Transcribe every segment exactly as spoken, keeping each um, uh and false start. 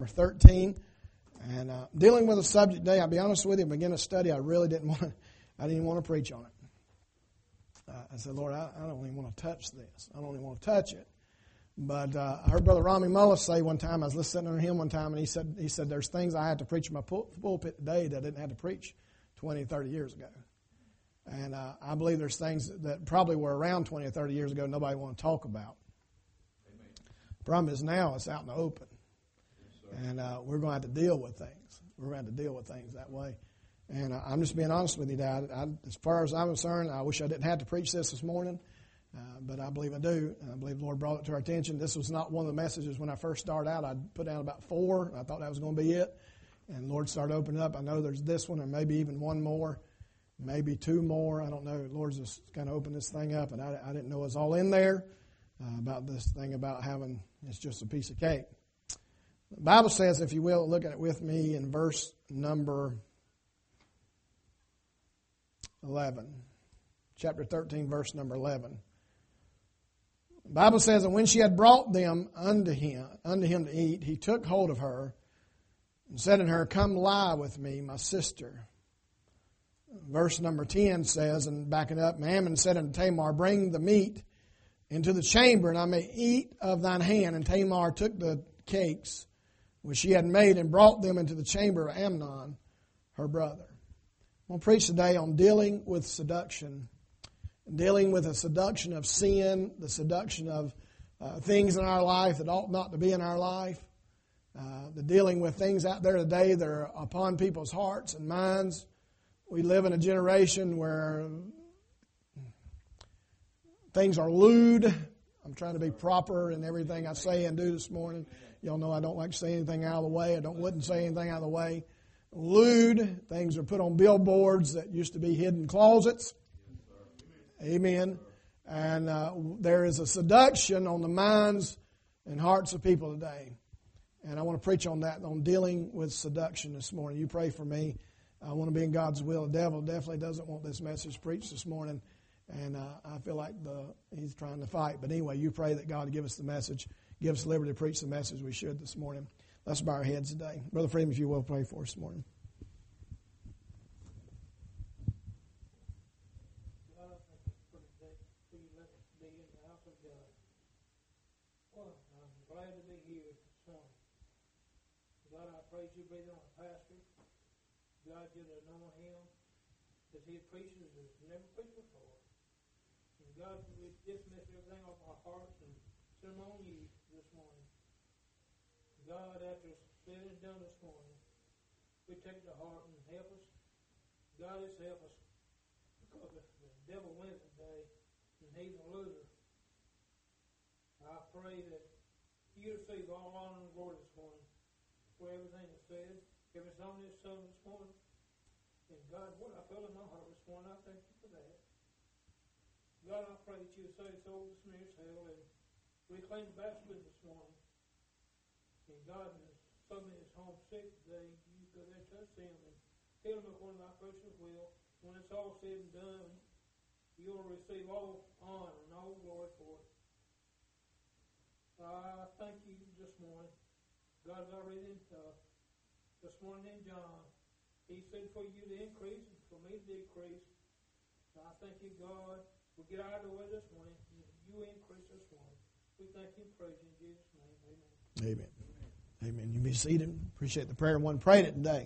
thirteen, and uh, dealing with a subject today. I'll be honest with you, beginning to study, I really didn't want to, I didn't even want to preach on it. Uh, I said, Lord, I, I don't even want to touch this. I don't even want to touch it. But uh, I heard Brother Rami Mullis say one time, I was listening to him one time, and he said, he said, there's things I had to preach in my pul- pulpit today that I didn't have to preach twenty, thirty years ago. And uh, I believe there's things that probably were around twenty or thirty years ago nobody want to talk about. Amen. The problem is now it's out in the open. Yes, and uh, we're going to have to deal with things. We're going to have to deal with things that way. And uh, I'm just being honest with you, Dad. I, as far as I'm concerned, I wish I didn't have to preach this this morning. Uh, but I believe I do. I believe the Lord brought it to our attention. This was not one of the messages when I first started out. I put down about four. I thought that was going to be it. And the Lord started opening up. I know there's this one or maybe even one more, maybe two more. I don't know. The Lord's just kind of opened this thing up, and I, I didn't know it was all in there uh, about this thing about having it's just a piece of cake. The Bible says, if you will, look at it with me in verse number eleven. Chapter thirteen, verse number eleven. The Bible says, and when she had brought them unto him, unto him to eat, he took hold of her and said unto her, come lie with me, my sister. Verse number ten says, and backing up, and Ammon said unto Tamar, bring the meat into the chamber, and I may eat of thine hand. And Tamar took the cakes which she had made and brought them into the chamber of Amnon, her brother. I'm going to preach today on dealing with seduction. Dealing with the seduction of sin, the seduction of uh, things in our life that ought not to be in our life, uh, the dealing with things out there today that are upon people's hearts and minds. We live in a generation where things are lewd. I'm trying to be proper in everything I say and do this morning. Y'all know I don't like to say anything out of the way. I don't wouldn't say anything out of the way. Lewd. Things are put on billboards that used to be hidden closets. Amen. And uh, there is a seduction on the minds and hearts of people today. And I want to preach on that, on dealing with seduction this morning. You pray for me. I want to be in God's will. The devil definitely doesn't want this message preached this morning. And uh, I feel like the, he's trying to fight. But anyway, you pray that God will give us the message, give us liberty to preach the message we should this morning. Let's bow our heads today. Brother Freeman, if you will, pray for us this morning. Praise you, brother, on the pastor. God, you to know him, that he preaches as never preached before. And God, we dismiss everything off our hearts and send them on you this morning. God, after said and done this morning, we take the heart and help us. God, just help us, because the devil wins today, and he's a loser. I pray that you receive all honor and glory this morning for everything that's said, every song that's sung this morning. And God, what I felt in my heart this morning, I thank you for that. God, I pray that you would save souls this nearest hell and reclaim the backslid this morning. And God, somebody is homesick today, you go there and touch them and heal them according to thy precious will. When it's all said and done, you will receive all honor and all glory for it. I thank you this morning. God's already in uh, this morning in John. He said for you to increase and for me to decrease. So I thank you, God. We'll get out of the way this morning. You increase this morning. We thank you and praise you in Jesus' name. Amen. Amen. Amen. You be seated. Appreciate the prayer. One prayed it today.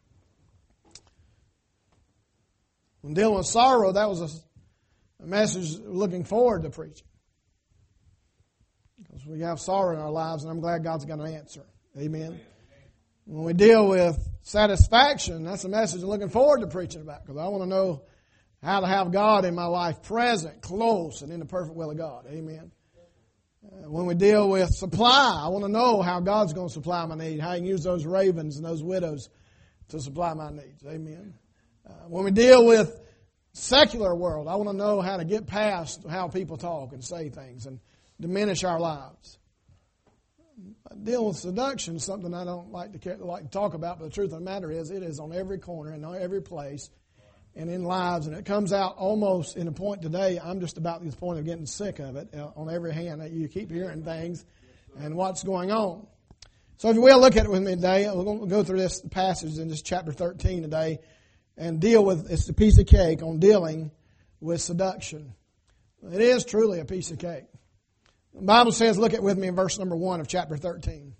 When dealing with sorrow, that was a, a message looking forward to preaching. Because we have sorrow in our lives, and I'm glad God's going to answer. Amen. When we deal with satisfaction, that's a message I'm looking forward to preaching about, because I want to know how to have God in my life present, close, and in the perfect will of God. Amen. Uh, when we deal with supply, I want to know how God's going to supply my need, how He can use those ravens and those widows to supply my needs. Amen. Uh, when we deal with secular world, I want to know how to get past how people talk and say things and diminish our lives. Dealing with seduction is something I don't like to like to talk about, but the truth of the matter is it is on every corner and on every place and in lives, and it comes out almost in a point today. I'm just about to the point of getting sick of it on every hand. You keep hearing things and what's going on. So if you will, look at it with me today. We're going to go through this passage in this chapter thirteen today and deal with, it's a piece of cake on dealing with seduction. It is truly a piece of cake. The Bible says, look at with me in verse number one of chapter thirteen.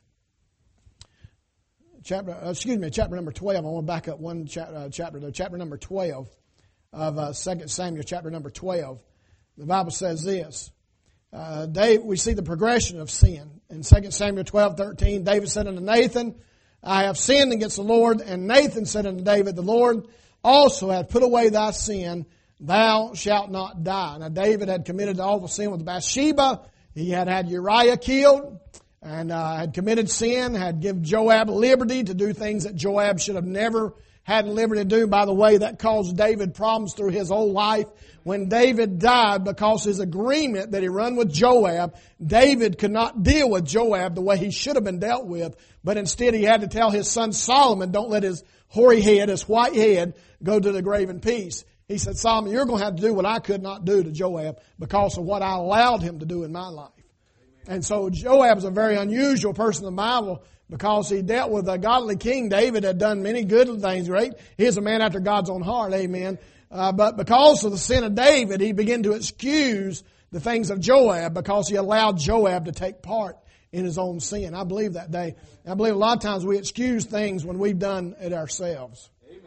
Chapter, uh, excuse me, chapter number twelve. I want to back up one cha- uh, chapter there. Chapter number twelve of uh, Second Samuel, chapter number twelve. The Bible says this. Uh, Dave, we see the progression of sin. In Second Samuel twelve thirteen, David said unto Nathan, I have sinned against the Lord. And Nathan said unto David, the Lord also hath put away thy sin. Thou shalt not die. Now David had committed the awful sin with Bathsheba. He had had Uriah killed and uh, had committed sin, had given Joab liberty to do things that Joab should have never had liberty to do. By the way, that caused David problems through his whole life. When David died, because his agreement that he run with Joab, David could not deal with Joab the way he should have been dealt with, but instead he had to tell his son Solomon, don't let his hoary head, his white head, go to the grave in peace. He said, Solomon, you're going to have to do what I could not do to Joab because of what I allowed him to do in my life. Amen. And so Joab is a very unusual person in the Bible because he dealt with a godly king. David had done many good things, right? He is a man after God's own heart, amen. Uh, but because of the sin of David, he began to excuse the things of Joab because he allowed Joab to take part in his own sin. I believe that day. I believe a lot of times we excuse things when we've done it ourselves.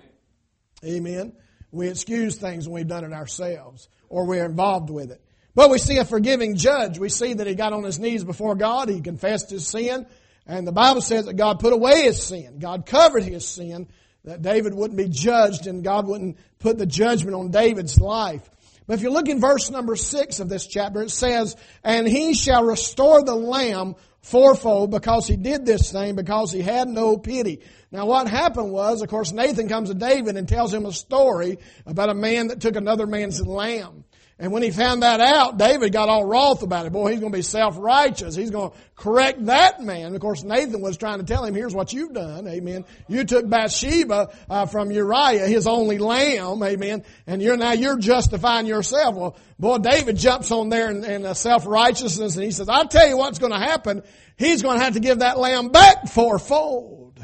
Amen. Amen. We excuse things when we've done it ourselves or we're involved with it. But we see a forgiving judge. We see that he got on his knees before God. He confessed his sin. And the Bible says that God put away his sin. God covered his sin, that David wouldn't be judged and God wouldn't put the judgment on David's life. But if you look in verse number six of this chapter, it says, and he shall restore the lamb fourfold because he did this thing, because he had no pity. Now what happened was, of course, Nathan comes to David and tells him a story about a man that took another man's lamb. And when he found that out, David got all wroth about it. Boy, he's going to be self-righteous. He's going to correct that man. Of course, Nathan was trying to tell him, here's what you've done, amen. You took Bathsheba uh, from Uriah, his only lamb, amen, and you're now you're justifying yourself. Well, boy, David jumps on there in, in uh, self-righteousness, and he says, I'll tell you what's going to happen. He's going to have to give that lamb back fourfold.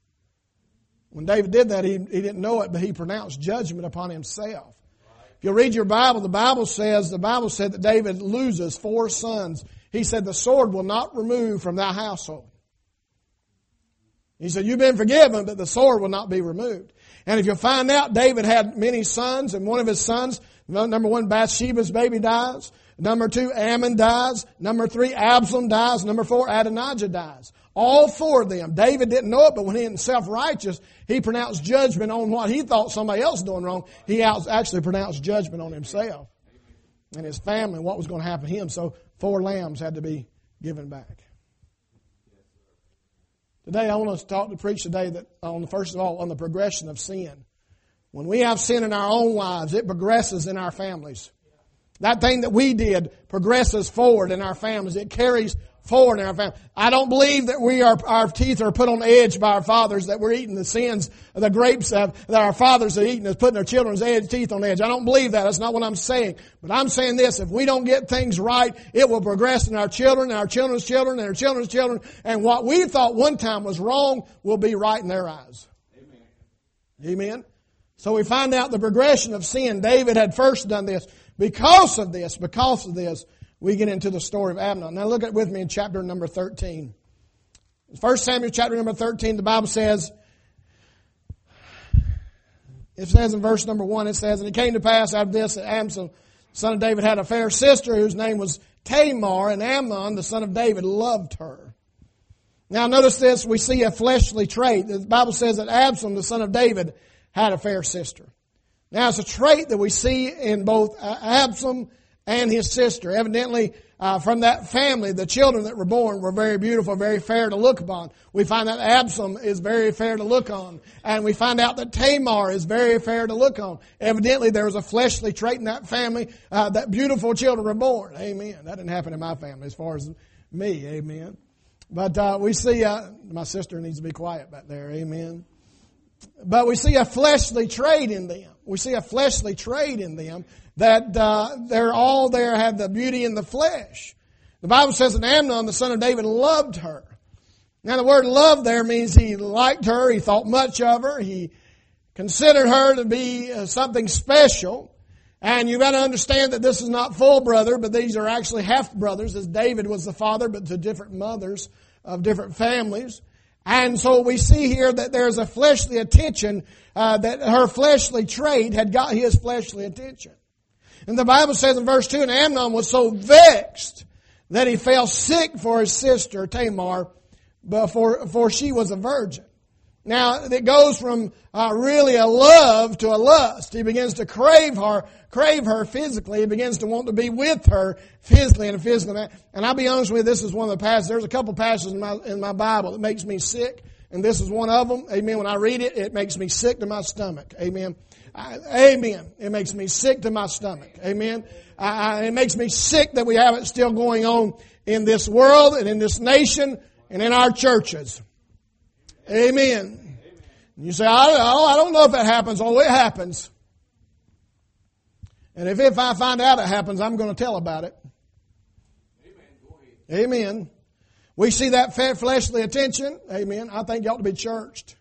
When David did that, he, he didn't know it, but he pronounced judgment upon himself. If you read your Bible, the Bible says, the Bible said that David loses four sons. He said, the sword will not remove from thy household. He said, you've been forgiven, but the sword will not be removed. And if you find out, David had many sons, and one of his sons, number one, Bathsheba's baby dies. Number two, Ammon dies. Number three, Absalom dies. Number four, Adonijah dies. All four of them. David didn't know it, but when he was self-righteous, he pronounced judgment on what he thought somebody else was doing wrong. He actually pronounced judgment on himself and his family and what was going to happen to him. So four lambs had to be given back. Today I want to talk to preach today that on the first of all on the progression of sin. When we have sin in our own lives, it progresses in our families. That thing that we did progresses forward in our families. It carries forward in our family. I don't believe that we are, our teeth are put on the edge by our fathers, that we're eating the sins, the grapes of, that our fathers are eating is putting our children's edge, teeth on the edge. I don't believe that. That's not what I'm saying. But I'm saying this, if we don't get things right, it will progress in our children, and our children's children, and our children's children, and what we thought one time was wrong will be right in their eyes. Amen. Amen. So we find out the progression of sin. David had first done this. Because of this, because of this, we get into the story of Amnon. Now look at it with me in chapter number thirteen. First Samuel chapter number thirteen, the Bible says, it says in verse number one, it says, and it came to pass after this that Amnon, son of David, had a fair sister whose name was Tamar, and Amnon, the son of David, loved her. Now notice this, we see a fleshly trait. The Bible says that Absalom, the son of David, had a fair sister. Now, it's a trait that we see in both Absalom and his sister. Evidently, uh, from that family, the children that were born were very beautiful, very fair to look upon. We find that Absalom is very fair to look on. And we find out that Tamar is very fair to look on. Evidently, there was a fleshly trait in that family uh, that beautiful children were born. Amen. That didn't happen in my family as far as me. Amen. But uh, we see, uh, my sister needs to be quiet back there. Amen. But we see a fleshly trait in them. We see a fleshly trait in them that uh, they're all there have the beauty in the flesh. The Bible says that Amnon, the son of David, loved her. Now the word love there means he liked her, he thought much of her, he considered her to be uh, something special. And you've got to understand that this is not full brother, but these are actually half brothers, as David was the father, but to different mothers of different families. And so we see here that there's a fleshly attention, uh, that her fleshly trait had got his fleshly attention. And the Bible says in verse two, and Amnon was so vexed that he fell sick for his sister Tamar, before, for she was a virgin. Now, it goes from uh, really a love to a lust. He begins to crave her, crave her physically. He begins to want to be with her physically in a physical manner. And I'll be honest with you, this is one of the passages. There's a couple passages in my, in my Bible that makes me sick, and this is one of them. Amen. When I read it, it makes me sick to my stomach. Amen. I, amen. It makes me sick to my stomach. Amen. I, I, it makes me sick that we have it still going on in this world and in this nation and in our churches. Amen. And you say, I, oh, I don't know if it happens. Oh, it happens. And if, if I find out it happens, I'm going to tell about it. Amen. Go ahead. Amen. We see that fleshly attention. Amen. I think you ought to be churched.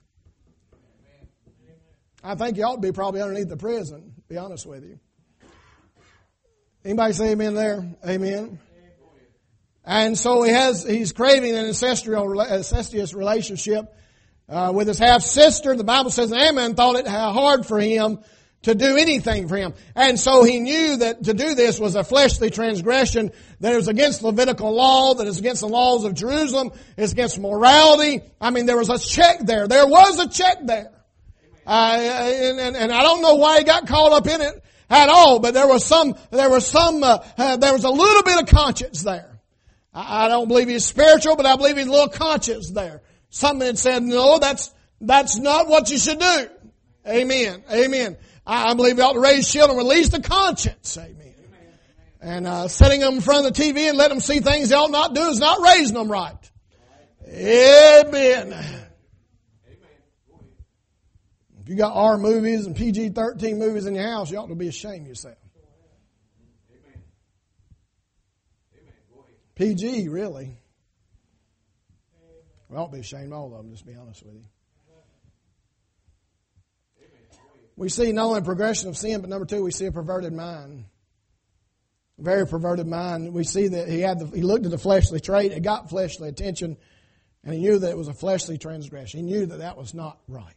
I think you ought to be probably underneath the prison, to be honest with you. Anybody say amen there? Amen. And so he has, he's craving an ancestral, incestuous relationship uh, with his half-sister. The Bible says Ammon thought it hard for him to do anything for him. And so he knew that to do this was a fleshly transgression, that it was against Levitical law, that it's against the laws of Jerusalem, it's against morality. I mean, there was a check there. There was a check there. Uh, and, and, and I don't know why he got caught up in it at all, but there was some, there was some, uh, uh, there was a little bit of conscience there. I, I don't believe he's spiritual, but I believe he's a little conscience there. Something that said, no, that's, that's not what you should do. Amen. Amen. I, I believe you ought to raise children with at least a conscience. Amen. And, uh, setting them in front of the T V and letting them see things they ought not do is not raising them right. Amen. If you got R movies and P G thirteen movies in your house, you ought to be ashamed of yourself. Amen. Amen. P G, really. We ought to be ashamed of all of them, just to be honest with you. We see not only progression of sin, but number two, we see a perverted mind. A very perverted mind. We see that he had the, he looked at the fleshly trait, it got fleshly attention, and he knew that it was a fleshly transgression. He knew that that was not right.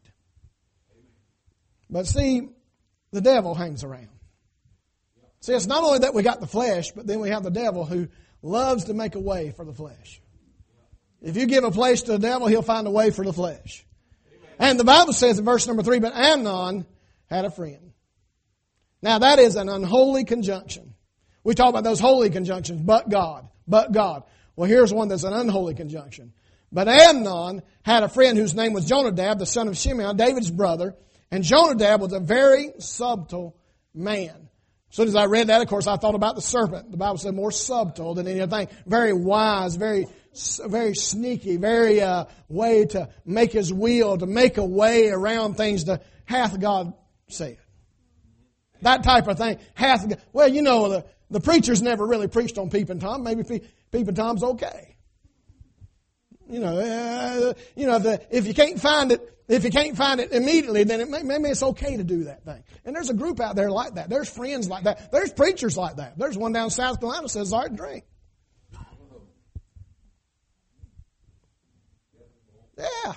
But see, the devil hangs around. See, it's not only that we got the flesh, but then we have the devil who loves to make a way for the flesh. If you give a place to the devil, he'll find a way for the flesh. And the Bible says in verse number three, but Amnon had a friend. Now that is an unholy conjunction. We talk about those holy conjunctions, but God, but God. Well, here's one that's an unholy conjunction. But Amnon had a friend whose name was Jonadab, the son of Shimeah, David's brother. And Jonadab was a very subtle man. As soon as I read that, of course, I thought about the serpent. The Bible said more subtle than anything. Very wise, very, very sneaky, very uh, way to make his will, to make a way around things. To hath God said. That type of thing. Hath God. Well, you know, the, the preachers never really preached on Peeping Tom. Maybe Pe- Peeping Tom's okay. You know, uh, you know, if, the, if you can't find it, if you can't find it immediately, then it may, maybe it's okay to do that thing. And there's a group out there like that. There's friends like that. There's preachers like that. There's one down in South Carolina that says, all right, drink. Yeah.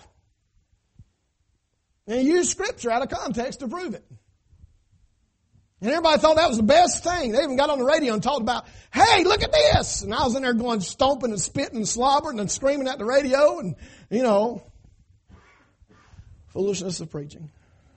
And he used scripture out of context to prove it. And everybody thought that was the best thing. They even got on the radio and talked about, hey, look at this. And I was in there going stomping and spitting and slobbering and screaming at the radio and, you know, foolishness of preaching.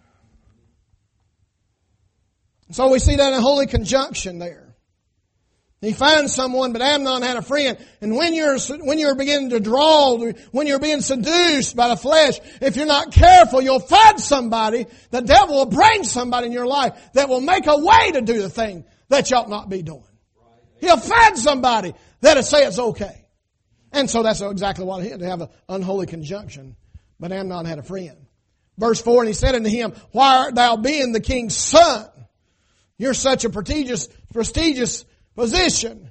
So we see that in holy conjunction there. He finds someone, but Amnon had a friend. And when you're, when you're beginning to draw, when you're being seduced by the flesh, if you're not careful, you'll find somebody, the devil will bring somebody in your life that will make a way to do the thing that you ought not be doing. He'll find somebody that'll say it's okay. And so that's exactly what he had, to have an unholy conjunction. But Amnon had a friend. Verse four, and he said unto him, why art thou being the king's son? You're such a prestigious, prestigious position.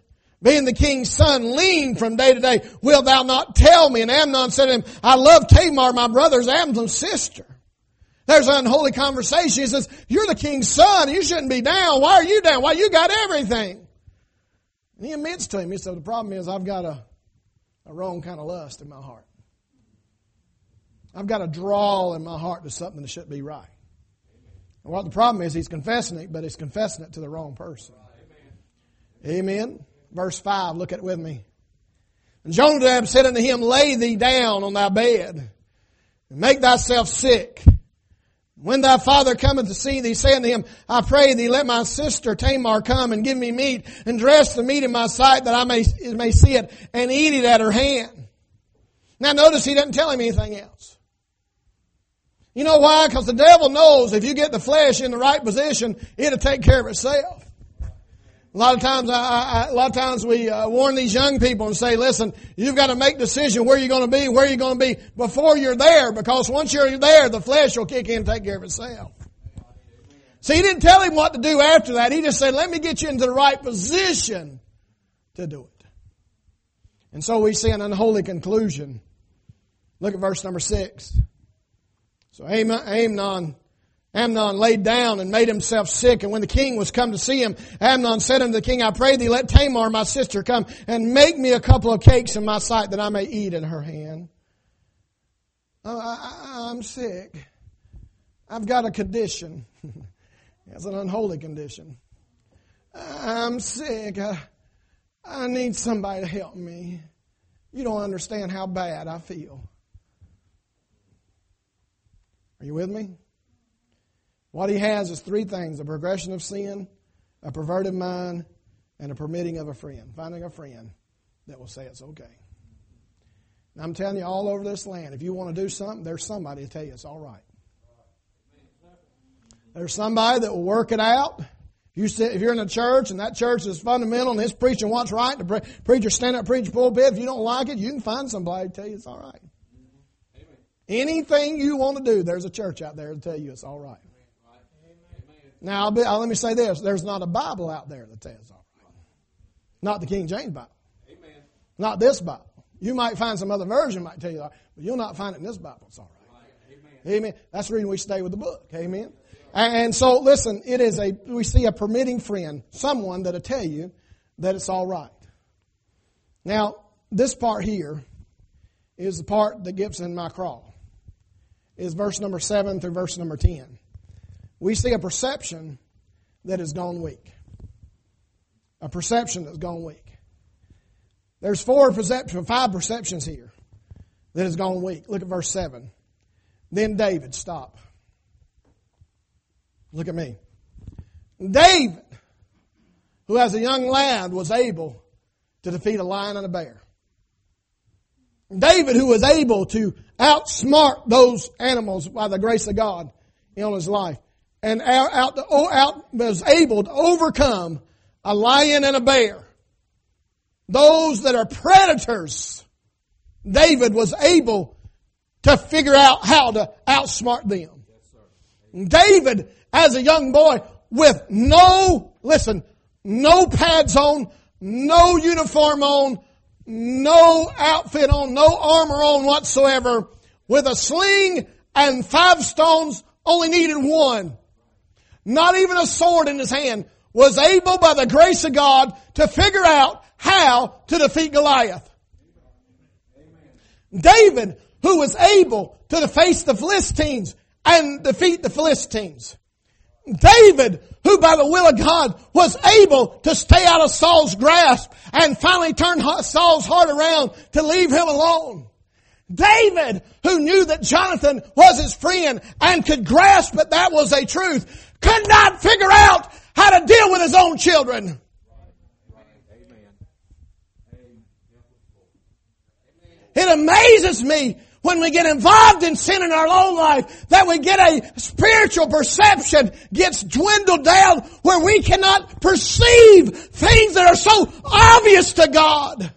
being the king's son, lean from day to day. Wilt thou not tell me? And Amnon said to him, I love Tamar, my brother's Amnon's sister. There's an unholy conversation. He says, you're the king's son. You shouldn't be down. Why are you down? Why you got everything? And he admits to him. He said, the problem is I've got a, a wrong kind of lust in my heart. I've got a draw in my heart to something that should be right. And what the problem is, he's confessing it, but he's confessing it to the wrong person. Amen. Amen. Verse five, look at it with me. And Jonadab said unto him, lay thee down on thy bed, and make thyself sick. When thy father cometh to see thee, say unto him, I pray thee, let my sister Tamar come and give me meat, and dress the meat in my sight, that I may, may see it, and eat it at her hand. Now notice he doesn't tell him anything else. You know why? Because the devil knows if you get the flesh in the right position, it'll take care of itself. A lot of times, I, I, a lot of times we uh, warn these young people and say, listen, you've got to make a decision where you're going to be, where you're going to be before you're there, because once you're there, the flesh will kick in and take care of itself. See, he didn't tell him what to do after that. He just said, let me get you into the right position to do it. And so we see an unholy conclusion. Look at verse number six. So Amnon, Amnon laid down and made himself sick. And when the king was come to see him, Amnon said unto the king, I pray thee, let Tamar my sister come and make me a couple of cakes in my sight, that I may eat in her hand. Oh, I, I'm sick. I've got a condition. It's an unholy condition. I'm sick. I, I need somebody to help me. You don't understand how bad I feel. Are you with me? What he has is three things: a progression of sin, a perverted mind, and a permitting of a friend. Finding a friend that will say it's okay. Now, I'm telling you, all over this land, if you want to do something, there's somebody to tell you it's all right. There's somebody that will work it out. You sit, if you're in a church and that church is fundamental and it's preaching what's right, the pre- preacher stand up, preach pulpit. If you don't like it, you can find somebody to tell you it's all right. Amen. Anything you want to do, there's a church out there to tell you it's all right. Amen. Now, I'll be, I'll, let me say this. There's not a Bible out there that tells it's all right. Not the King James Bible. Amen. Not this Bible. You might find some other version might tell you that, but you'll not find it in this Bible. It's all right. Amen. Amen. That's the reason we stay with the book. Amen. And so, listen, it is a, we see a permitting friend, someone that'll tell you that it's all right. Now, this part here is the part that gets in my crawl. Is verse number seven through verse number ten. We see a perception that has gone weak. A perception that's gone weak. There's four perceptions, five perceptions here that has gone weak. Look at verse seven. Then David, stop. Look at me. David, who as a young lad was able to defeat a lion and a bear. David, who was able to outsmart those animals by the grace of God in his life. And out, out, out was able to overcome a lion and a bear. Those that are predators, David was able to figure out how to outsmart them. Yes, David, as a young boy, with no, listen, no pads on, no uniform on, no outfit on, no armor on whatsoever, with a sling and five stones, only needed one. Not even a sword in his hand, was able by the grace of God to figure out how to defeat Goliath. Amen. David, who was able to face the Philistines and defeat the Philistines. David, who by the will of God was able to stay out of Saul's grasp and finally turn Saul's heart around to leave him alone. David, who knew that Jonathan was his friend and could grasp that that was a truth, could not figure out how to deal with his own children. It amazes me when we get involved in sin in our own life that we get a spiritual perception gets dwindled down where we cannot perceive things that are so obvious to God.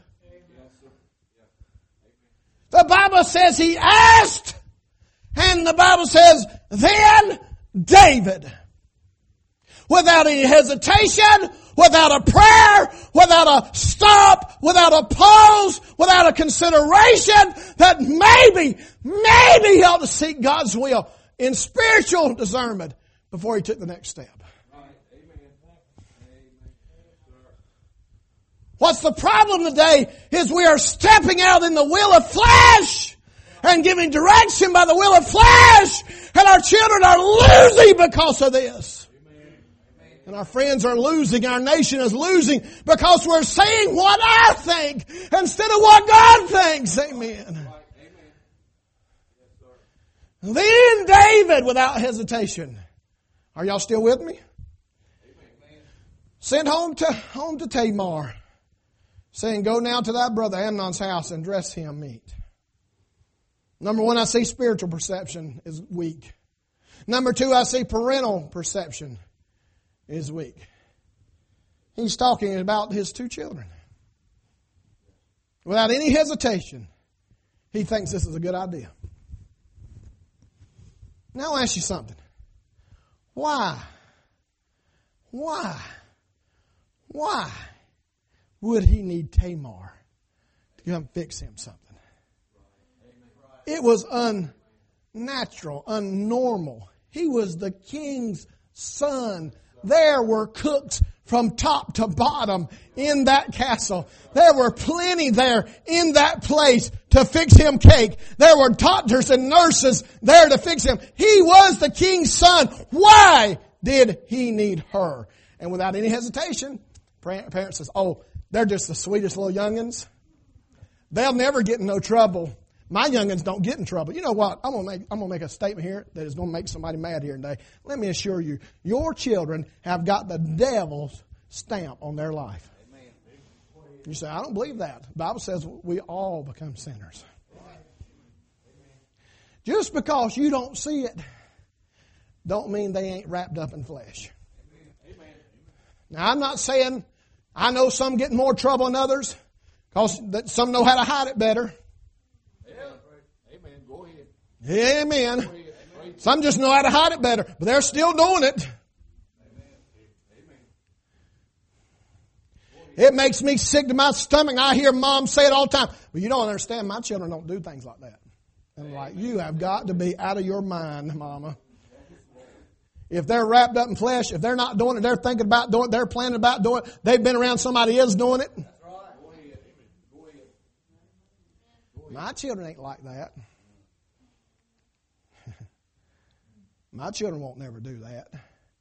The Bible says he asked, and the Bible says, then David. without any hesitation, without a prayer, without a stop, without a pause, without a consideration that maybe, maybe he ought to seek God's will in spiritual discernment before he took the next step. What's the problem today is we are stepping out in the will of flesh and giving direction by the will of flesh, and our children are losing because of this. And our friends are losing, our nation is losing because we're saying what I think instead of what God thinks. Amen. Then David, without hesitation, are y'all still with me? Sent home to home to Tamar, saying, "Go now to thy brother Amnon's house and dress him meat." Number one, I see spiritual perception is weak. Number two, I see parental perception is weak. He's talking about his two children. Without any hesitation, he thinks this is a good idea. Now I'll ask you something. Why? Why? Why would he need Tamar to come fix him something? It was unnatural, unnormal. He was the king's son. There were cooks from top to bottom in that castle. There were plenty there in that place to fix him cake. There were doctors and nurses there to fix him. He was the king's son. Why did he need her? And without any hesitation, parents says, "Oh, they're just the sweetest little youngins. They'll never get in no trouble. My youngins don't get in trouble." You know what? I'm gonna make I'm gonna make a statement here that is gonna make somebody mad here today. Let me assure you, your children have got the devil's stamp on their life. Amen. You say, "I don't believe that." The Bible says we all become sinners. Just because you don't see it, don't mean they ain't wrapped up in flesh. Amen. Now, I'm not saying I know some get in more trouble than others, because some know how to hide it better. Amen. Amen. Some just know how to hide it better, but they're still doing it. It makes me sick to my stomach. I hear mom say it all the time. But you don't understand, my children don't do things like that. And I'm like, you have got to be out of your mind, mama. If they're wrapped up in flesh, if they're not doing it, they're thinking about doing it, they're planning about doing it, they've been around somebody else doing it. My children ain't like that. My children won't never do that.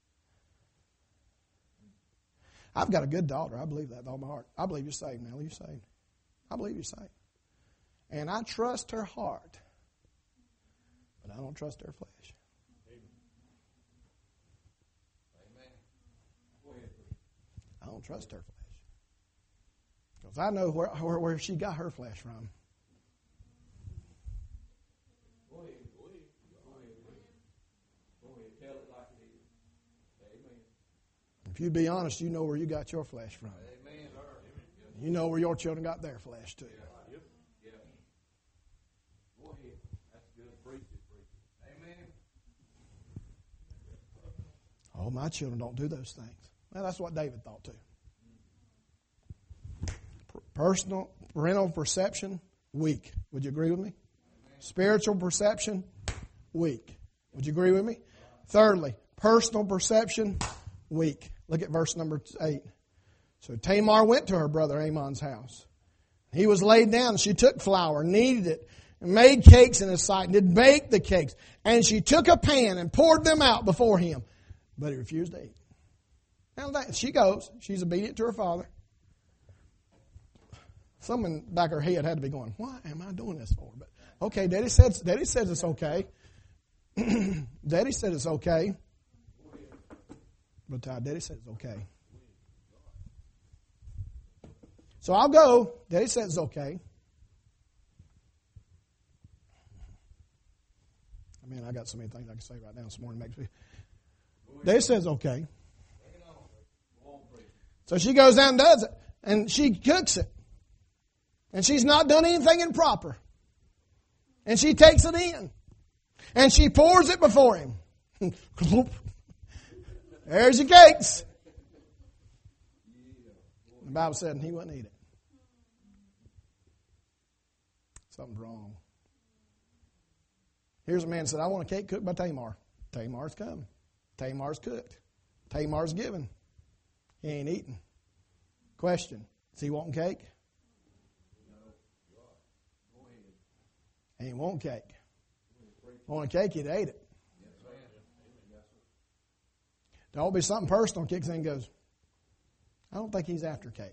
I've got a good daughter. I believe that with all my heart. I believe you're saved, Nellie. You're saved. I believe you're saved. And I trust her heart. But I don't trust her flesh. I don't trust her flesh. Because I know where, where, where she got her flesh from. If you be honest, you know where you got your flesh from. You know where your children got their flesh too. Oh, my children don't do those things. Well, that's what David thought too. Personal, parental perception, weak. Would you agree with me? Spiritual perception, weak. Would you agree with me? Thirdly, personal perception, weak. Look at verse number eight. So Tamar went to her brother Amnon's house. He was laid down, and she took flour, kneaded it, and made cakes in his sight, and did bake the cakes. And she took a pan and poured them out before him. But he refused to eat. Now she goes. She's obedient to her father. Someone back her head had to be going, "Why am I doing this for?" But okay, Daddy says, Daddy says it's okay. Daddy said it's okay. But uh, Daddy said it's okay. So I'll go. Daddy said it's okay. I mean, I got so many things I can say right now this morning. Makes me. Daddy says okay. So she goes down and does it. And she cooks it. And she's not done anything improper. And she takes it in. And she pours it before him. There's your cakes. The Bible said he wouldn't eat it. Something's wrong. Here's a man that said, I want a cake cooked by Tamar. Tamar's come. Tamar's cooked. Tamar's given. He ain't eating. Question, is he wanting cake? He ain't wanting cake. Want a cake, he'd ate it. Don't be something personal, kicks in and goes, I don't think he's after cake.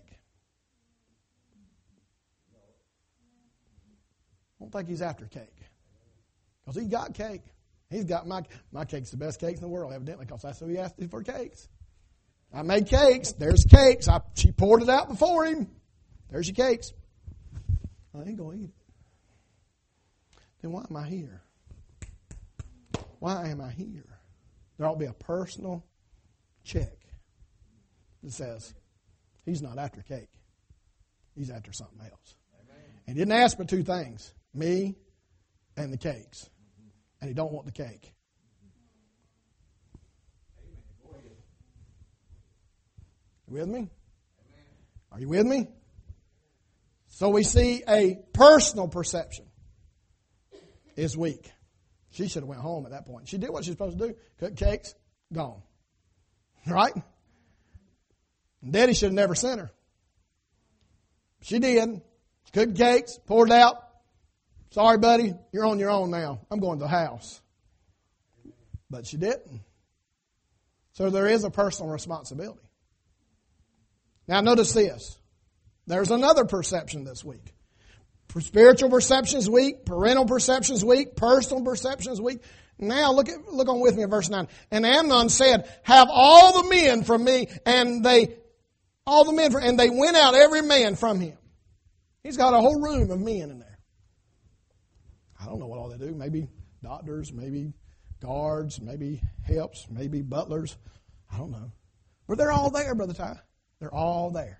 I don't think he's after cake. Because he got cake. He's got my, my cake's the best cakes in the world, evidently, because that's who he asked for cakes. I made cakes. There's cakes. I, she poured it out before him. There's your cakes. I ain't going to eat it. Then why am I here? Why am I here? There ought to be a personal check that says, he's not after cake. He's after something else. Amen. And he didn't ask for two things, me and the cakes. And he don't want the cake. You with me? Are you with me? So we see a personal perception is weak. She should have went home at that point. She did what she was supposed to do. Cook cakes, gone. Right? And Daddy should have never sent her. She did. She cooked cakes, poured it out. Sorry, buddy, you're on your own now. I'm going to the house. But she didn't. So there is a personal responsibility. Now notice this. There's another perception this week. Spiritual perception is weak. Parental perception is weak. Personal perception is weak. Now look at look on with me at verse nine. And Amnon said, "Have all the men from me," and they all the men from, and they went out every man from him. He's got a whole room of men in there. I don't know what all they do. Maybe doctors, maybe guards, maybe helps, maybe butlers. I don't know. But they're all there, Brother Ty. They're all there.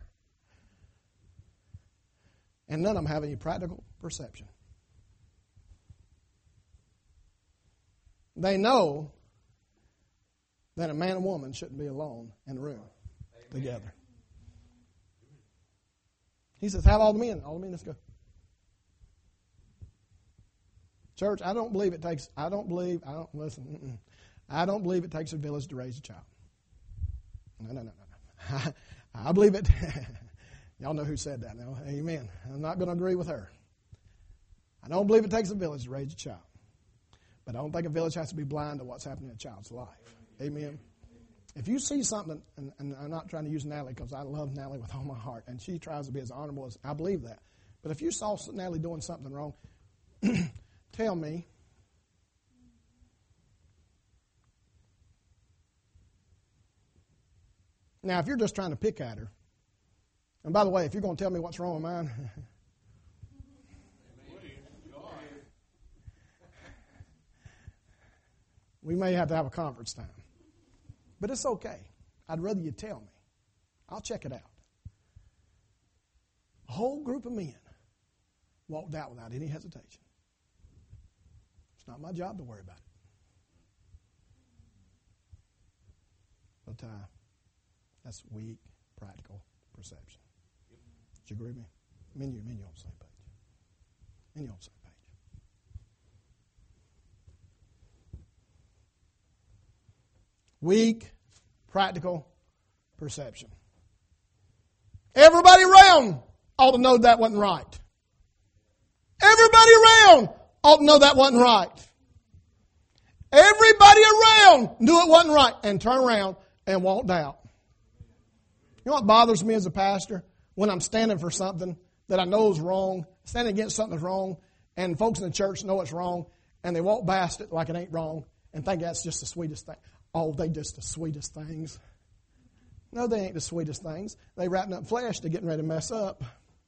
And none of them have any practical perception. They know that a man and woman shouldn't be alone in a room Amen. Together. He says, have all the men. All the men, let's go. Church, I don't believe it takes, I don't believe, I don't, listen, mm-mm. I don't believe it takes a village to raise a child. No, no, no, no. no. I believe it. Y'all know who said that now. Amen. I'm not going to agree with her. I don't believe it takes a village to raise a child. But I don't think a village has to be blind to what's happening in a child's life. Amen. If you see something, and, and I'm not trying to use Natalie because I love Natalie with all my heart, and she tries to be as honorable as I believe that. But if you saw Natalie doing something wrong, tell me. Now, if you're just trying to pick at her, and by the way, if you're going to tell me what's wrong with mine, we may have to have a conference time. But it's okay. I'd rather you tell me. I'll check it out. A whole group of men walked out without any hesitation. It's not my job to worry about it. But uh, that's weak, practical perception. Do you agree with me? Men, you, men, you on the same page. Men, you on the same page. Weak, practical perception. Everybody around ought to know that wasn't right. Everybody around ought to know that wasn't right. Everybody around knew it wasn't right and turned around and walked out. You know what bothers me as a pastor? When I'm standing for something that I know is wrong, standing against something that's wrong, and folks in the church know it's wrong, and they walk past it like it ain't wrong, and think that's just the sweetest thing. Oh, they just the sweetest things. No, they ain't the sweetest things. They wrapping up flesh to getting ready to mess up.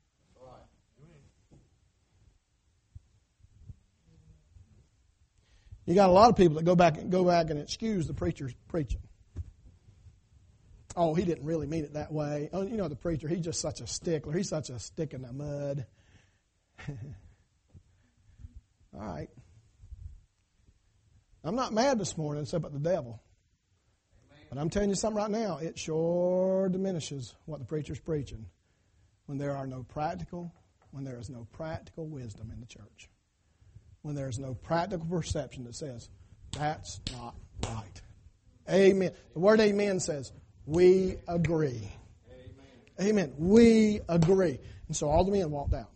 You got a lot of people that go back and go back and excuse the preacher's preaching. Oh, he didn't really mean it that way. Oh, you know the preacher, he's just such a stickler. He's such a stick in the mud. All right. I'm not mad this morning except at the devil. Amen. But I'm telling you something right now, it sure diminishes what the preacher's preaching when there are no practical, when there is no practical wisdom in the church. When there is no practical perception that says, that's not right. Amen. The word amen says, we agree. Amen. Amen. We agree. And so all the men walked out.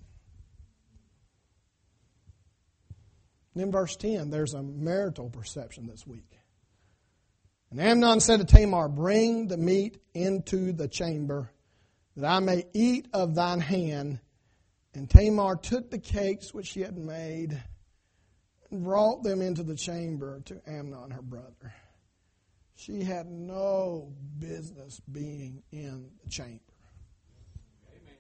And in verse ten, there's a marital perception that's weak. And Amnon said to Tamar, bring the meat into the chamber, that I may eat of thine hand. And Tamar took the cakes which she had made and brought them into the chamber to Amnon, her brother. She had no business being in the chamber. Amen.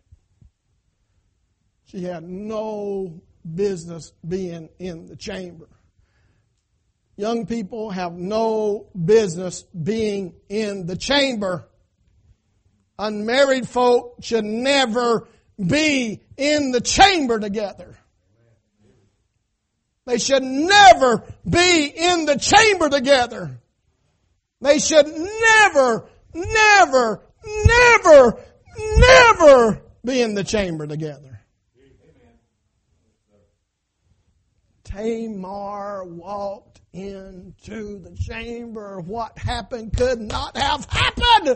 She had no business being in the chamber. Young people have no business being in the chamber. Unmarried folk should never be in the chamber together. They should never be in the chamber together. They should never, never, never, never be in the chamber together. Tamar walked into the chamber. What happened could not have happened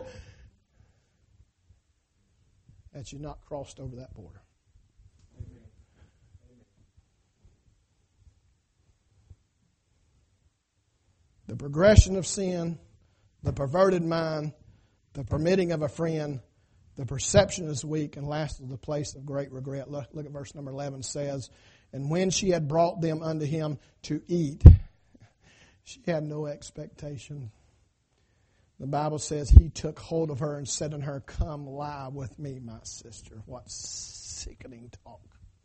had she not crossed over that border. The progression of sin, the perverted mind, the permitting of a friend, the perception is weak, and lastly, the place of great regret. Look, look at verse number eleven says, and when she had brought them unto him to eat, she had no expectation. The Bible says he took hold of her and said unto her, come lie with me, my sister. What sickening talk.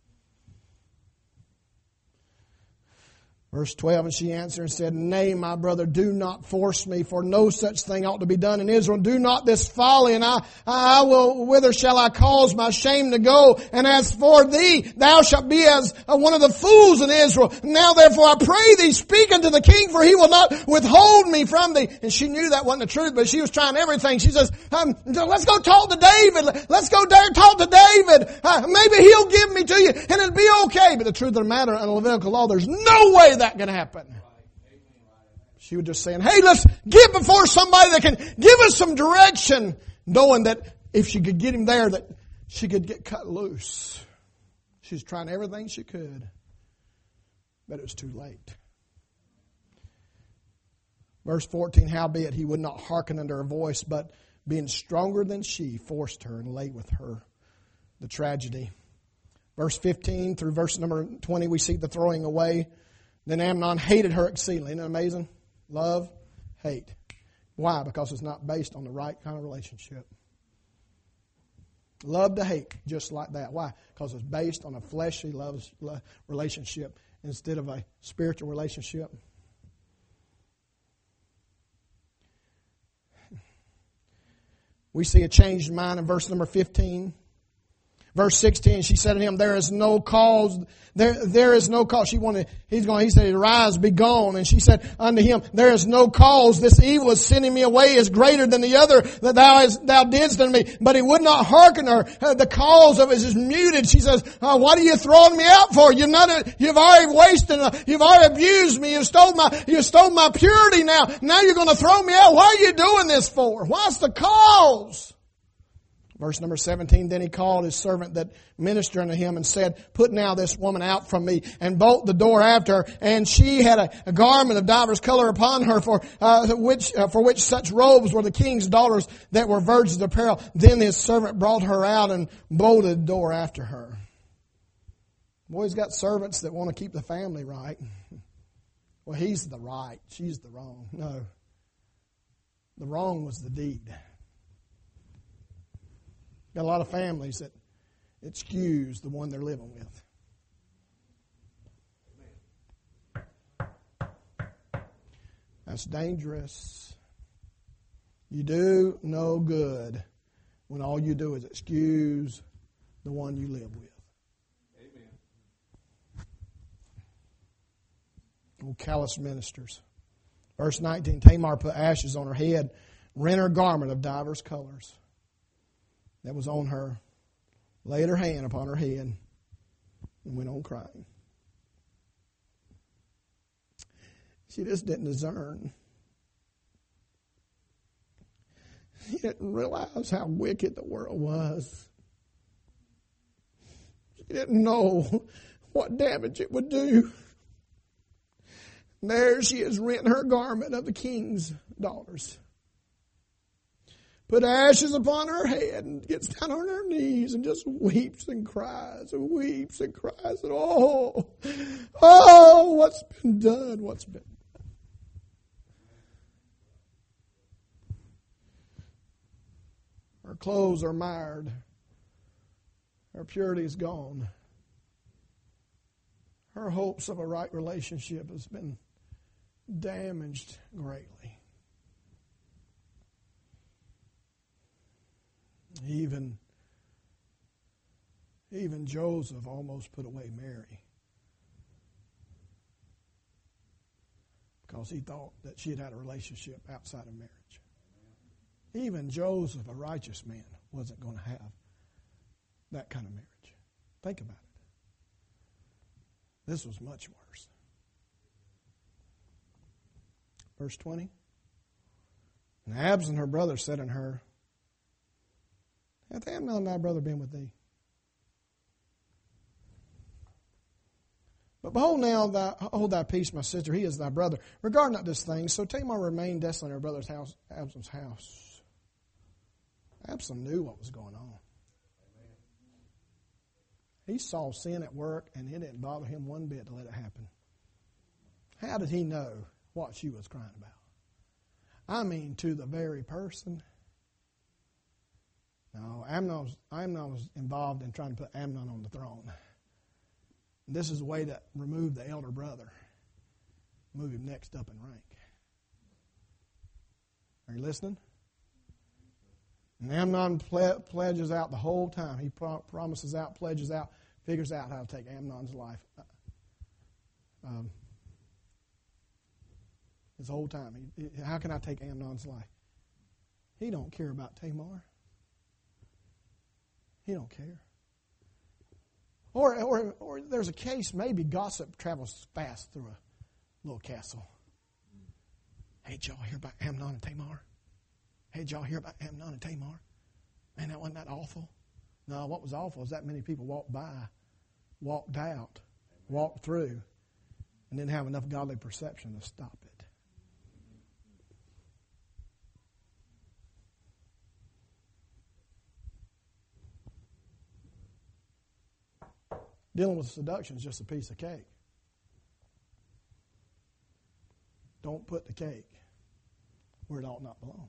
Verse twelve, and she answered and said, nay, my brother, do not force me, for no such thing ought to be done in Israel. Do not this folly, and I, I will, whither shall I cause my shame to go? And as for thee, thou shalt be as one of the fools in Israel. Now therefore I pray thee, speak unto the king, for he will not withhold me from thee. And she knew that wasn't the truth, but she was trying everything. She says, um, let's go talk to David. Let's go there talk to David. Uh, maybe he'll give me to you, and it'll be okay. But the truth of the matter, in the Levitical law, there's no way that can happen. She was just saying, hey, let's get before somebody that can give us some direction, knowing that if she could get him there, that she could get cut loose. She's trying everything she could, but it was too late. Verse fourteen, howbeit he would not hearken unto her voice, but being stronger than she, forced her and lay with her. The tragedy. Verse fifteen through verse number twenty, we see the throwing away. Then Amnon hated her exceedingly. Isn't that amazing? Love, hate. Why? Because it's not based on the right kind of relationship. Love to hate, just like that. Why? Because it's based on a fleshly love relationship instead of a spiritual relationship. We see a changed mind in verse number fifteen. Verse sixteen, she said to him, there is no cause, there, there is no cause. She wanted, he's going, he said, arise, be gone. And she said unto him, there is no cause. This evil is sending me away is greater than the other that thou has, thou didst unto me. But he would not hearken her. Uh, the cause of it is muted. She says, uh, what are you throwing me out for? You've not, you've already wasted, uh, you've already abused me. You've stole my, you stole my purity now. Now you're going to throw me out. What are you doing this for? What's the cause? Verse number seventeen, then he called his servant that ministered unto him and said, put now this woman out from me, and bolt the door after her. And she had a, a garment of divers color upon her, for uh, which uh, for which such robes were the king's daughters that were virgins of apparel. Then his servant brought her out and bolted the door after her. Boy, he's got servants that want to keep the family right. Well, he's the right, she's the wrong. No. The wrong was the deed. Got a lot of families that excuse the one they're living with. That's dangerous. You do no good when all you do is excuse the one you live with. Amen. Oh, callous ministers. Verse nineteen, Tamar put ashes on her head, rent her garment of divers colors that was on her, laid her hand upon her head, and went on crying. She just didn't discern. She didn't realize how wicked the world was. She didn't know what damage it would do. There she is renting her garment of the king's daughters. Put ashes upon her head and gets down on her knees and just weeps and cries and weeps and cries. And oh, oh, what's been done? What's been done? Her clothes are mired. Her purity is gone. Her hopes of a right relationship has been damaged greatly. Even, even Joseph almost put away Mary because he thought that she had had a relationship outside of marriage. Even Joseph, a righteous man, wasn't going to have that kind of marriage. Think about it. This was much worse. Verse twenty. And Absalom, her brother, said unto her, Hath Amnon thy brother been with thee? But behold now, thy, hold thy peace, my sister, he is thy brother. Regard not this thing. So Tamar remained desolate in her brother's house, Absalom's house. Absalom knew what was going on. He saw sin at work, and it didn't bother him one bit to let it happen. How did he know what she was crying about? I mean, to the very person. No, Amnon was, Amnon was involved in trying to put Amnon on the throne. This is a way to remove the elder brother, move him next up in rank. Are you listening? And Amnon ple- pledges out the whole time. He pro- promises out, pledges out, figures out how to take Amnon's life. Um, his whole time. He, he, how can I take Amnon's life? He don't care about Tamar. He don't care. Or, or, or there's a case, maybe gossip travels fast through a little castle. Hey, did y'all hear about Amnon and Tamar? Hey, did y'all hear about Amnon and Tamar? Man, that wasn't that awful. No, what was awful is that many people walked by, walked out, walked through, and didn't have enough godly perception to stop it. Dealing with seduction is just a piece of cake. Don't put the cake where it ought not belong.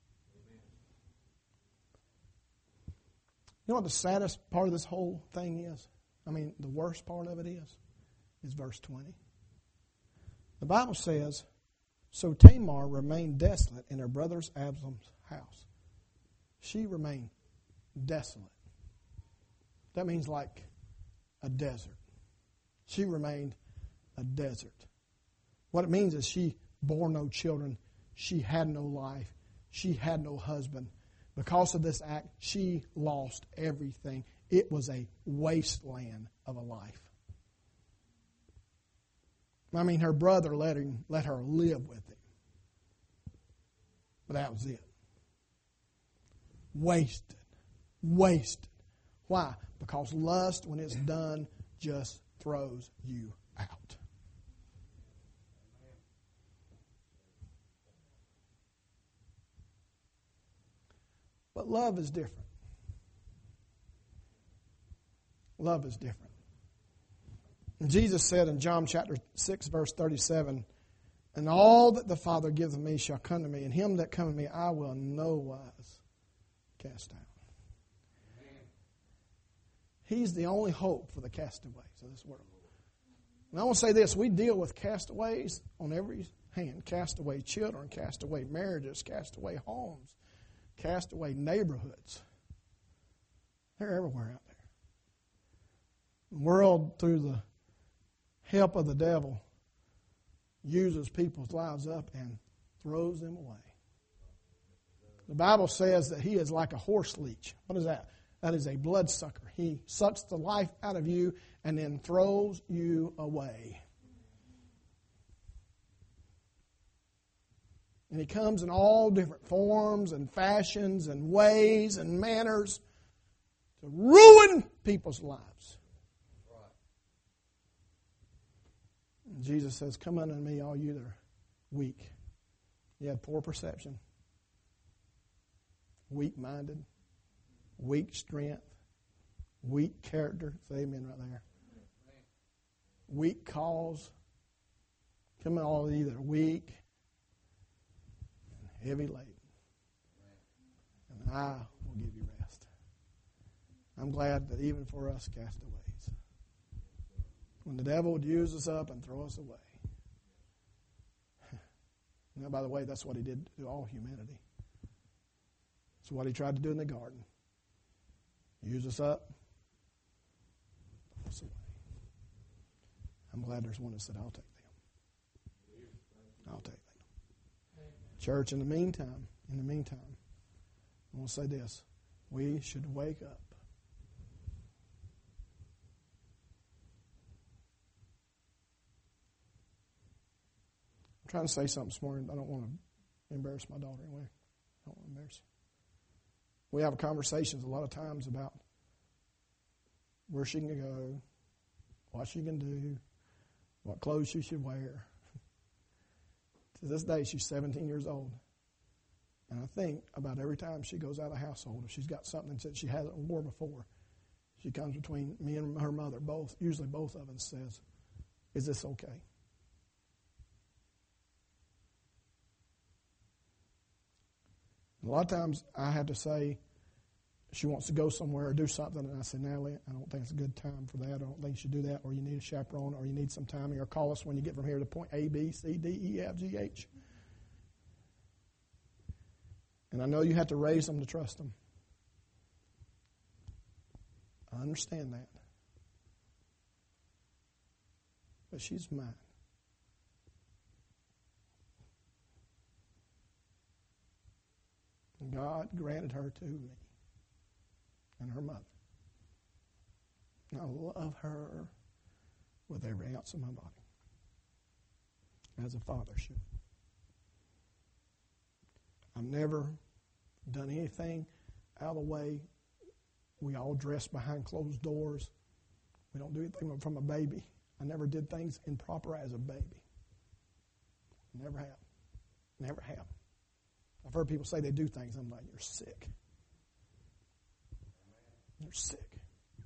You know what the saddest part of this whole thing is? I mean, the worst part of it is, is verse twenty. The Bible says, So Tamar remained desolate in her brother's Absalom's house. She remained desolate. That means like a desert. She remained a desert. What it means is she bore no children. She had no life. She had no husband. Because of this act, she lost everything. It was a wasteland of a life. I mean, her brother let, him, let her live with him. But that was it. Wasted. Wasted. Why? Because lust, when it's done, just throws you out. But love is different. Love is different. And Jesus said in John chapter six, verse thirty-seven, And all that the Father giveth me shall come to me, and him that cometh to me I will in no wise cast out. He's the only hope for the castaways of this world. And I want to say this, we deal with castaways on every hand. Castaway children, castaway marriages, castaway homes, castaway neighborhoods. They're everywhere out there. The world, through the help of the devil, uses people's lives up and throws them away. The Bible says that he is like a horse leech. What is that? That is a bloodsucker. He sucks the life out of you and then throws you away. And he comes in all different forms and fashions and ways and manners to ruin people's lives. And Jesus says, come unto me, all you that are weak. You have poor perception, weak-minded, weak strength, weak character. Say amen right there. Weak cause. Come on, all of you that are weak, heavy laden, and I will give you rest. I'm glad that even for us castaways, when the devil would use us up and throw us away. Now, by the way, that's what he did to all humanity. That's what he tried to do in the garden. Use us up, throw us away. I'm glad there's one that said, I'll take them. I'll take them. Church, in the meantime, in the meantime, I want to say this. We should wake up. I'm trying to say something this morning. I don't want to embarrass my daughter anyway. I don't want to embarrass her. We have conversations a lot of times about where she can go, what she can do, what clothes she should wear. To this day, she's seventeen years old. And I think about every time she goes out of the household, if she's got something that she hasn't worn before, she comes between me and her mother, both, usually both of us, says, is this okay? A lot of times I have to say, she wants to go somewhere or do something, and I say, Natalie, I don't think it's a good time for that. I don't think you should do that, or you need a chaperone, or you need some time, or call us when you get from here to point A, B, C, D, E, F, G, H. And I know you have to raise them to trust them. I understand that. But she's mine. And God granted her to me and her mother. And I love her with every ounce of my body, as a father should. I've never done anything out of the way. We all dress behind closed doors. We don't do anything from a baby. I never did things improper as a baby. Never have. Never have. I've heard people say they do things. I'm like, you're sick. You're sick.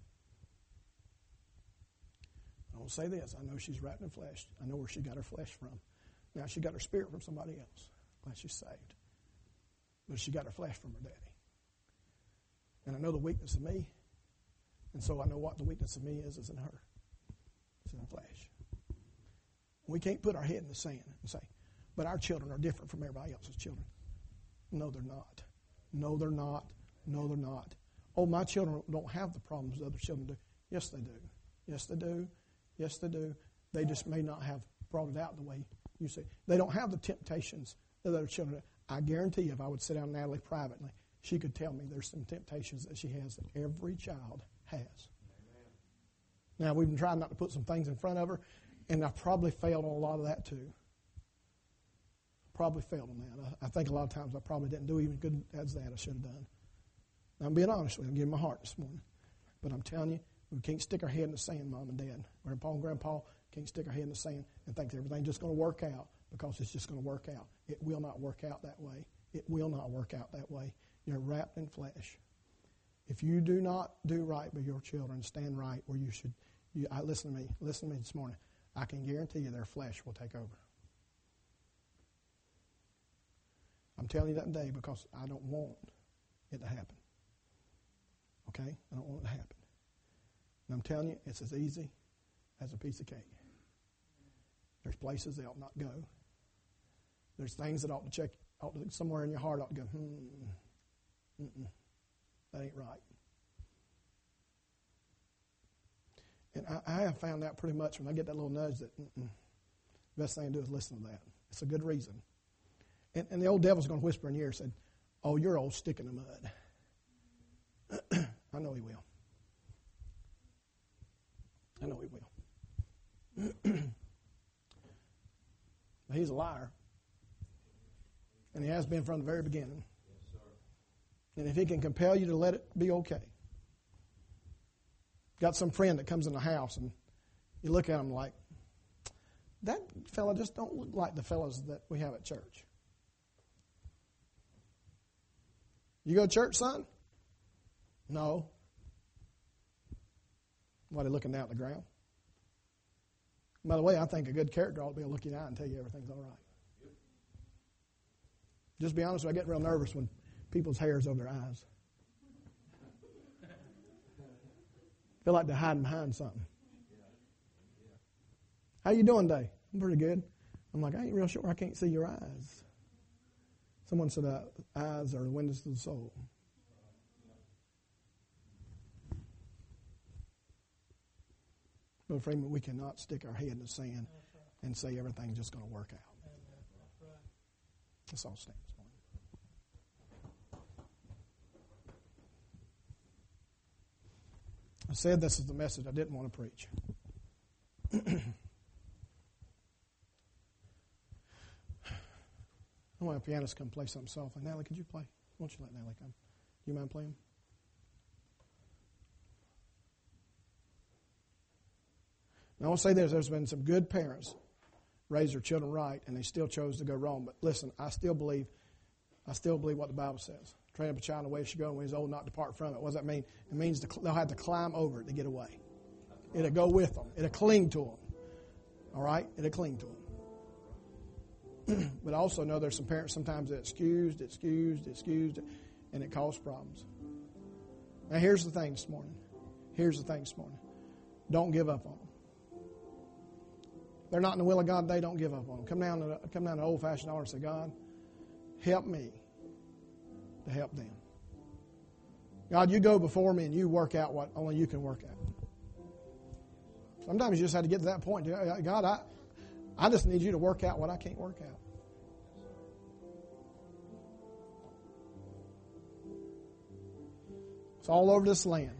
I will say this. I know she's wrapped in flesh. I know where she got her flesh from. Now, she got her spirit from somebody else. Glad she's saved. But she got her flesh from her daddy. And I know the weakness of me. And so I know what the weakness of me is, is in her. It's in her flesh. We can't put our head in the sand and say, but our children are different from everybody else's children. No, they're not. No, they're not. No, they're not. Oh, my children don't have the problems that other children do. Yes, they do. Yes, they do. Yes, they do. They just may not have brought it out the way you say. They don't have the temptations that other children do. I guarantee you, if I would sit down with Natalie privately, she could tell me there's some temptations that she has that every child has. Amen. Now, we've been trying not to put some things in front of her, and I've probably failed on a lot of that too. Probably failed on that. I, I think a lot of times I probably didn't do even good as that I should have done. Now, I'm being honest with you. I'm giving my heart this morning. But I'm telling you, we can't stick our head in the sand, Mom and Dad. Grandpa and Grandpa can't stick our head in the sand and think that everything's just going to work out because it's just going to work out. It will not work out that way. It will not work out that way. You're wrapped in flesh. If you do not do right by your children, stand right where you should. You, I, listen to me. Listen to me this morning. I can guarantee you their flesh will take over. I'm telling you that today because I don't want it to happen. Okay? I don't want it to happen. And I'm telling you, it's as easy as a piece of cake. There's places they ought not go. There's things that ought to check, ought to, somewhere in your heart ought to go, hmm, mm-mm, that ain't right. And I, I have found out pretty much when I get that little nudge that mm-mm, the best thing to do is listen to that. It's a good reason. And, and the old devil's going to whisper in your ear and say, Oh, your old stick in the mud. I know he will. I know he will. But he's a liar. And he has been from the very beginning. And if he can compel you to let it be okay. Got some friend that comes in the house and you look at him like, that fella just don't look like the fellas that we have at church. You go to church, son? No. Why, they looking down at the ground? By the way, I think a good character ought to be able to look you in the eye and tell you everything's all right. Just be honest, I get real nervous when people's hair's over their eyes. Feel like they're hiding behind something. How you doing today? I'm pretty good. I'm like, I ain't real sure. I can't see your eyes. Someone said, uh, eyes are the windows to the soul. But friend, we cannot stick our head in the sand and say everything's just going to work out. Let's all stand this morning. I said this is the message I didn't want to preach. I want a pianist to come play something softly. Natalie, could you play? Why don't you let Natalie come? Do you mind playing? Now, I want to say this. There's been some good parents raise their children right, and they still chose to go wrong. But listen, I still believe, I still believe what the Bible says. Train up a child in the way he should go, and when he's old, not depart from it. What does that mean? It means to, they'll have to climb over it to get away. It'll go with them. It'll cling to them. All right? It'll cling to them. But I also know there's some parents sometimes that excused, excused, excused, and it causes problems. Now, here's the thing this morning. Here's the thing this morning. Don't give up on them. They're not in the will of God, they don't give up on them. Come down to the, come down to the old-fashioned altar and say, God, help me to help them. God, you go before me and you work out what only you can work out. Sometimes you just have to get to that point. God, I, I just need you to work out what I can't work out. It's all over this land.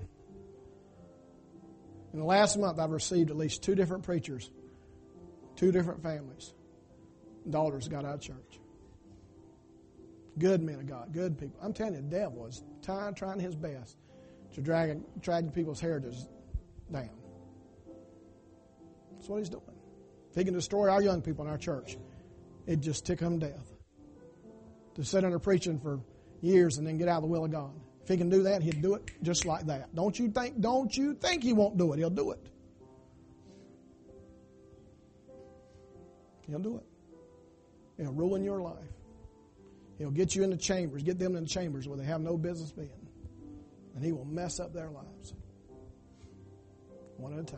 In the last month, I've received at least two different preachers, two different families. Daughters got out of church. Good men of God, good people. I'm telling you, the devil is trying, trying his best to drag, drag people's heritage down. That's what he's doing. If he can destroy our young people in our church, it'd just tick them to death. To sit under preaching for years and then get out of the will of God. If he can do that, he'd do it just like that. Don't you think, don't you think he won't do it? He'll do it. He'll do it. He'll ruin your life. He'll get you into chambers, get them in chambers where they have no business being. And he will mess up their lives. One at a time.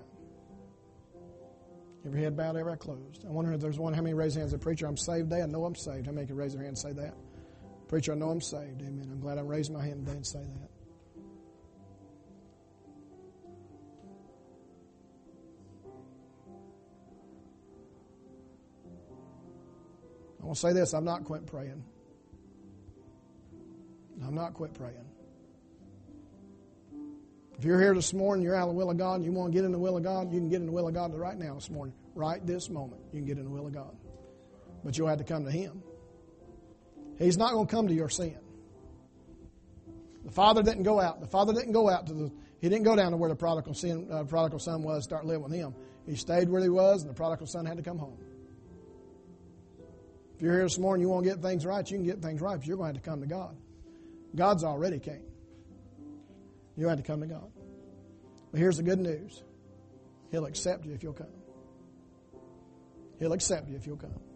Every head bowed, every eye closed. I wonder if there's one, how many raise hands? Say, preacher, I'm saved today. I know I'm saved. How many can raise their hand and say that? Preacher, I know I'm saved. Amen. I'm glad I raised my hand today and say that. I want to say this. I'm not quit praying. I'm not quit praying. If you're here this morning, you're out of the will of God, and you want to get in the will of God, you can get in the will of God right now this morning. Right this moment, you can get in the will of God. But you'll have to come to Him. He's not going to come to your sin. The Father didn't go out. The Father didn't go out to the, He didn't go down to where the prodigal son, uh, prodigal son was, start living with Him. He stayed where he was, and the prodigal son had to come home. If you're here this morning, you want to get things right, you can get things right, but you're going to have to come to God. God's already came. You have to come to God. But here's the good news. He'll accept you if you'll come. He'll accept you if you'll come.